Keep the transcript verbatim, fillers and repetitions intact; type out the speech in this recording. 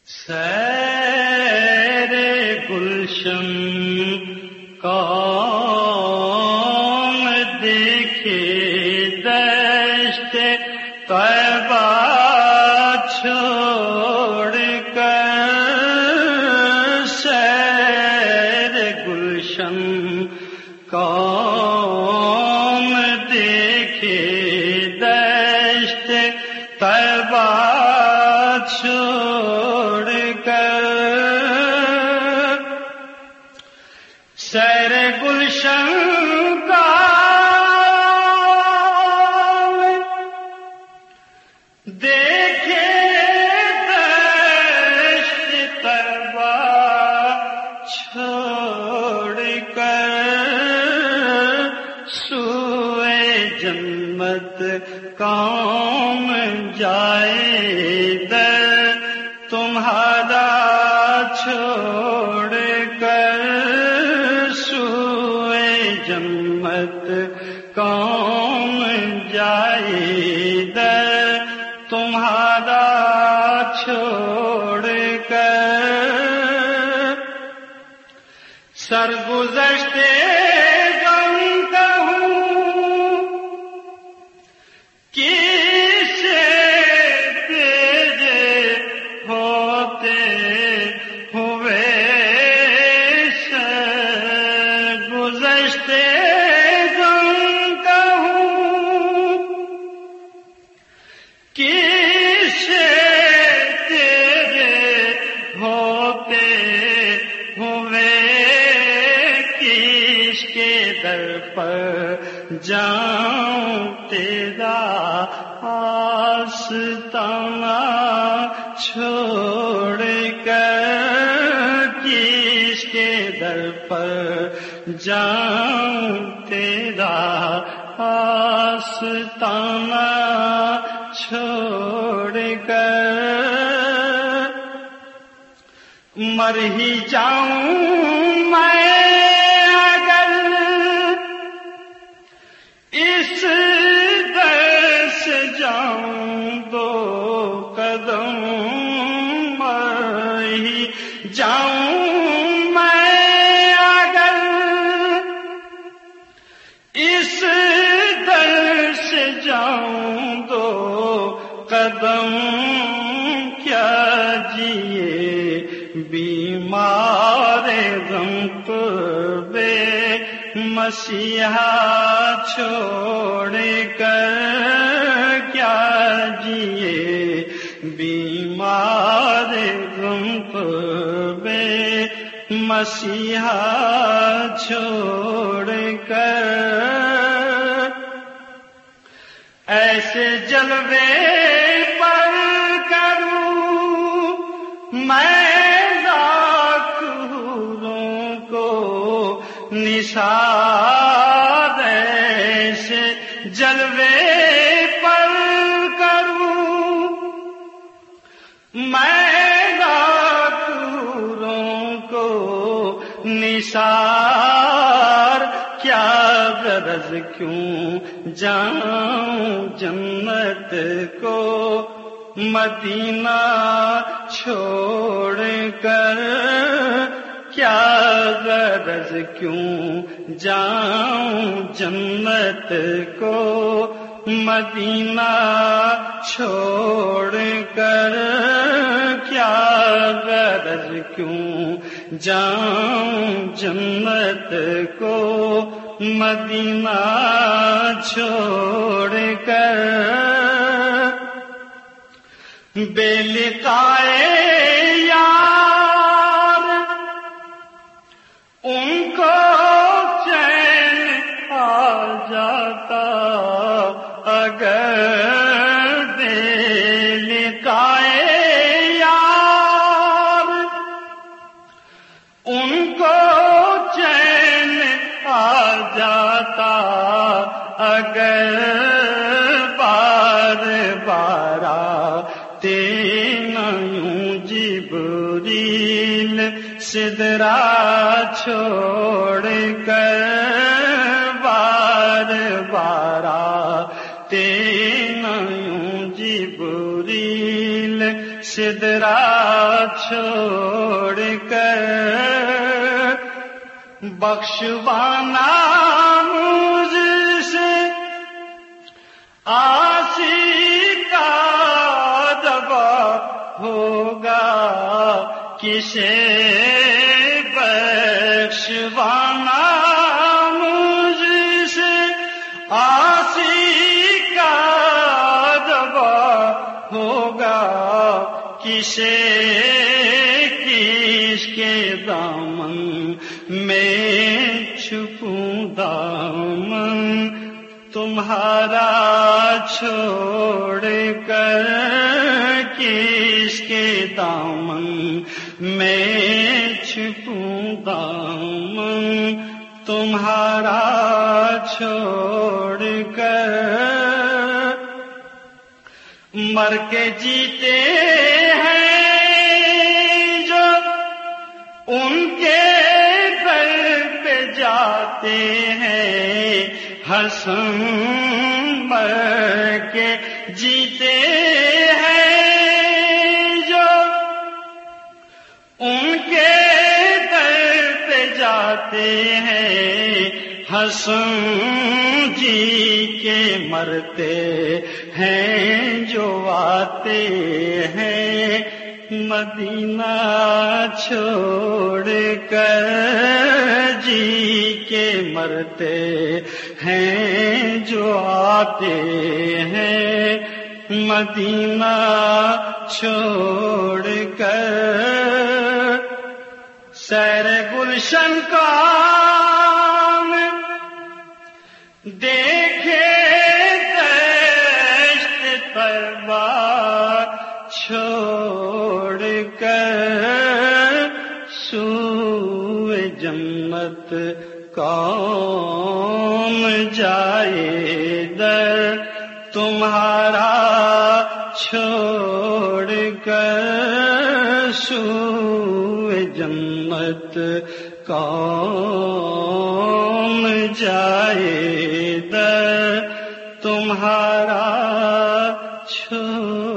سیر گلشن قوم دیکھے دشت طیبہ چھوڑ کر، سیر گلشن قوم دیکھے دشت طیبہ چھوڑ کر، سیر گلشن کا دیکھے دشت طیبہ چھوڑ کر، سوئے جنت قوم جائے در تمہارا چھوڑ کر، سوئے جنت قوم جائے در تمہارا چھوڑ کر، سرگزشتے غم کہوں کسے تیرے ہوتے ہوئے، سرگزشتے غم کہوں کسے تیرے ہوتے ہوئے، کس کے در پر جاؤں تیرا آستانہ چھوڑ کر، کس کے در پر جاؤں تیرا آستانہ چھوڑ کر، مر ہی جاؤں میں اگر اس در سے جاؤں دو قدم، مر ہی جاؤں میں اگر اس در سے جاؤں دو قدم، کیا جیے بیمار غم بے مسیحا چھوڑ کر، کیا جیے بیمار غم بے مسیحا چھوڑ کر، ایسے جلوے پر کروں میں لاکھ حوروں کو نثار، ایسے جلوے پر کروں میں لاکھ حوروں کو نثار، کیا غرض کیوں جاؤں جنت کو مدینہ چھوڑ کر، کیا غرض کیوں جاؤں جنت کو مدینہ چھوڑ کر، کیا غرض کیوں جاؤں جنت کو مدینہ چھوڑ کر، بے لقائے یار ان کو چین آ جاتا اگر، بے لقائے یار ان کو چین آ جاتا اگر، بار بار تینا یوں جبریل سدرا چھوڑ کر، بار بار تینا یوں جبریل سدرا چھوڑ کر بخشوانا مجھ سے آسی کا دبا ہوگا، کسے بخشوانا مجھ سے آسی کا دبا ہوگا، کسے کس کے دامن میں چھپوں دامن تمہارا چھوڑ کر، کس کے دامن میں چھپوں دامن تمہارا چھوڑ کر۔ مر کے جیتے ہیں جو ان کے در پہ جاتے ہیں، حسن مر کے جیتے ہیں جو ان کے در پہ جاتے ہیں، حسن جی کے مرتے ہیں جو آتے ہیں، مدینہ چھوڑ کر جی کے مرتے ہیں جو آتے ہیں، مدینہ چھوڑ کر۔ سیر گلشن کا دیکھے دشت طیبہ چھوڑ کر، سوئے جنت کون جائے در تمہارا چھوڑ کر، سوئے جنت کون جائے در تمہارا چھوڑ